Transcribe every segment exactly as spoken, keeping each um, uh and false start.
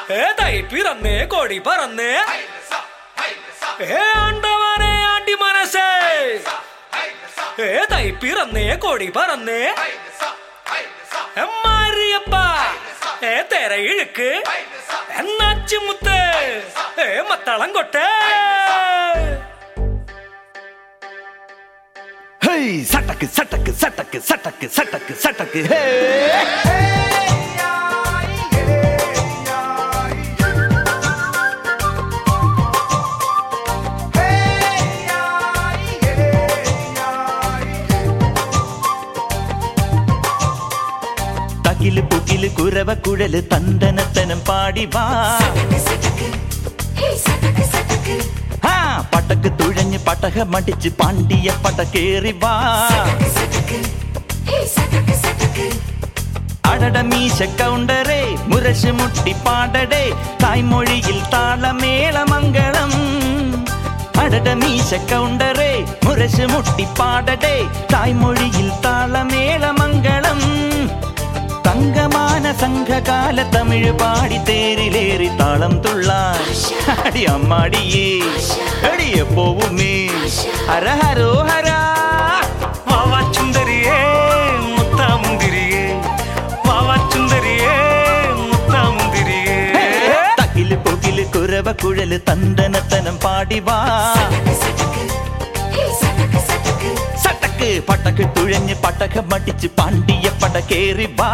ഏതായി പിറന്നേ കോടി പറന്നേ ഏ ആണ്ടവനെ ആണ്ടി മനസ്സേ ഏതായി പിറന്നേ കോടി പറന്നേ മാരിയപ്പ ഏ തെര ഇഴുക്ക് എന്നാച്ചുമുത്ത് ഏ മത്തളം കൊട്ടേ സട്ടക്ക് സട്ടക്ക് സട്ടക്ക് സട്ടക്ക് സട്ടക്ക് സട്ടക്ക് ഹേ തകില് പുകില് കുരവ കുഴല് തന്തനത്തനം പാടി വാ പട്ടക്ക് തുഴഞ്ഞ് പട്ടക മടിച്ച് പാണ്ടിയ പടക്കേറി വാ അടട മീശ കൗണ്ടറേ മുരശ് മുട്ടി പാടടേ തായ്മൊഴിയിൽ താളമേള മംഗളം അടട മീശ കൗണ്ടറേ മുരശ് മുട്ടി പാടടേ തായ്മൊഴിയിൽ താളമേള മംഗളം തങ്കമാന സംഘകാല തമിഴ് പാടി തേരിലേറി താളം തുള്ളാൻ അടി അമ്മാടിയേ അടിയ പോവുമേ ഹര ഹരോ ഹരാ വാവാ ചുന്ദരിയേ മുത്താമുന്തിരിയേ വാവാ ചുന്ദരിയേ മുത്താമുന്തിരിയേ തകില് പൊകില് കുരവ കുഴല് തന്തനത്തനം പാടി വാ സട്ടക്ക് പട്ടക്ക് തുഴഞ്ഞ് പട്ടക മടിച്ച് പാണ്ടിയ പടക്കേറി വാ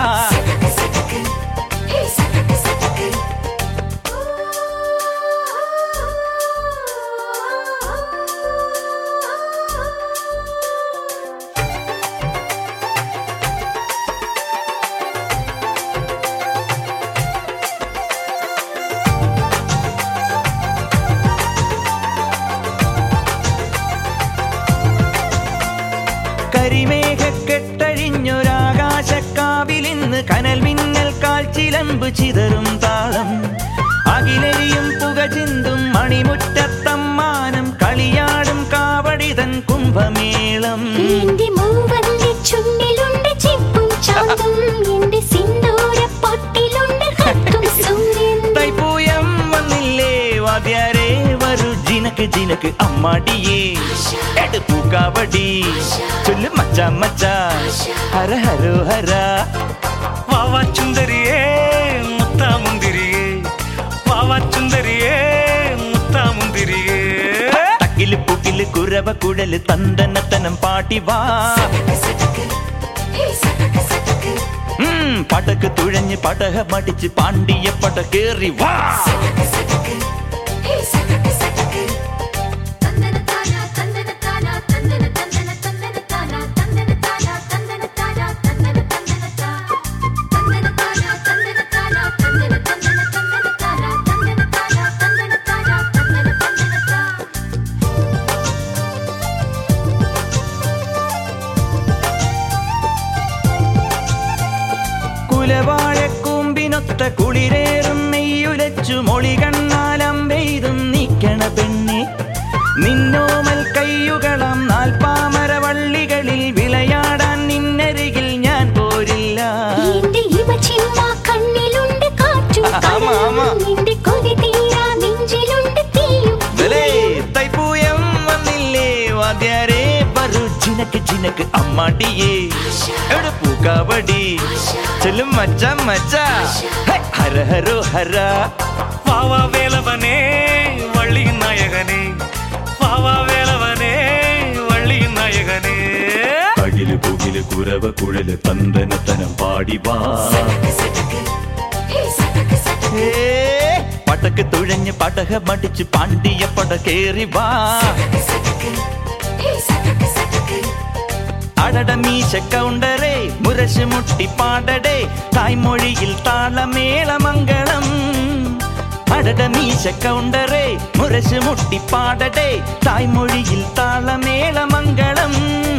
കരിമേഘ കെട്ടഴിഞ്ഞൊരാകാശക്കാവിലിന്ന് കനൽ മിന്നൽ കാൽച്ചിലമ്പ് ചിതറും താളം അകിലരിയും പുക ചിന്തും മണിമുറ്റത്തമ്മാനം കളിയാടും കാവടിതൻ കുംഭമേളം തൈപ്പൂയം വന്നില്ലേ വാദ്യാരേ വരൂ ജിനക്ക് ജിനക്ക് അമ്മാടിയേ എടുപ്പൂ കാവടി ചൊല്ലു മച്ചാ മച്ചാ ഹര ഹരോ ഹര വാവാ ചുന്ദരിയേ മുത്താമുന്തിരിയേ വാവാ ചുന്ദരിയേ മുത്താമുന്തിരിയേ തക്കില് പുകില് കുരവ കുഴല് തന്തനത്തനം പാടി വാ പടക്ക് തുഴഞ്ഞ് പടക മടിച്ച് പാണ്ടിയ പടക്കേറി വാ കുലവാഴക്കൂമ്പിനൊത്ത കുളിരേറും നെയ്യുലച്ചു മൊളി കണ്ണാലമ്പെയ്തും നീക്കണ പെണ്ണെ നിന്നോമൽ കയ്യുകളാം നാൽപ്പാമരവള്ളികളിൽ വിളയാടാൻ നിന്നരികിൽ ഞാൻ പോരില്ല തൈപ്പൂയം വന്നില്ലേ വാദ്യാരേ വരൂ ജിനക്ക് ജിനക്ക് അമ്മാടിയേ എടുപ്പൂ കാവടി ചൊല്ലും മച്ചാ മച്ചാ ഹര ഹരോ ഹര വാവാ വേലവനേ വള്ളി നായകനേ വാവാ വേലവനേ വള്ളി നായകനേ തകില് പുകില് കുരവ കുഴല് തന്തനത്തനം പാടി വാ പടക്ക് തുഴഞ്ഞ് പടക മടിച്ച് പാണ്ടിയ പടക്കേറി വാ അടട മീശ കൗണ്ടറേ മുരശ് മുട്ടി പാടടേ തായ്മൊഴിയിൽ താളമേള മംഗളം അടട മീശ കൗണ്ടറേ മുരശ് മുട്ടി പാടടേ തായ്മൊഴിയിൽ താളമേള മംഗളം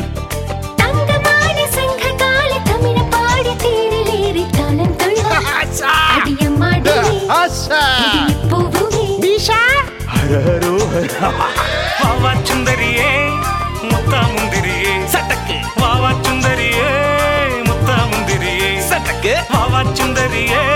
വാവാ ചുന്ദരിയേ മുത്താമുന്തിരിയേ സട്ടക്ക് വാവാ ചുന്ദരിയേ മുത്താമുന്തിരിയേ സട്ടക്ക് വാവാ ചുന്ദരിയേ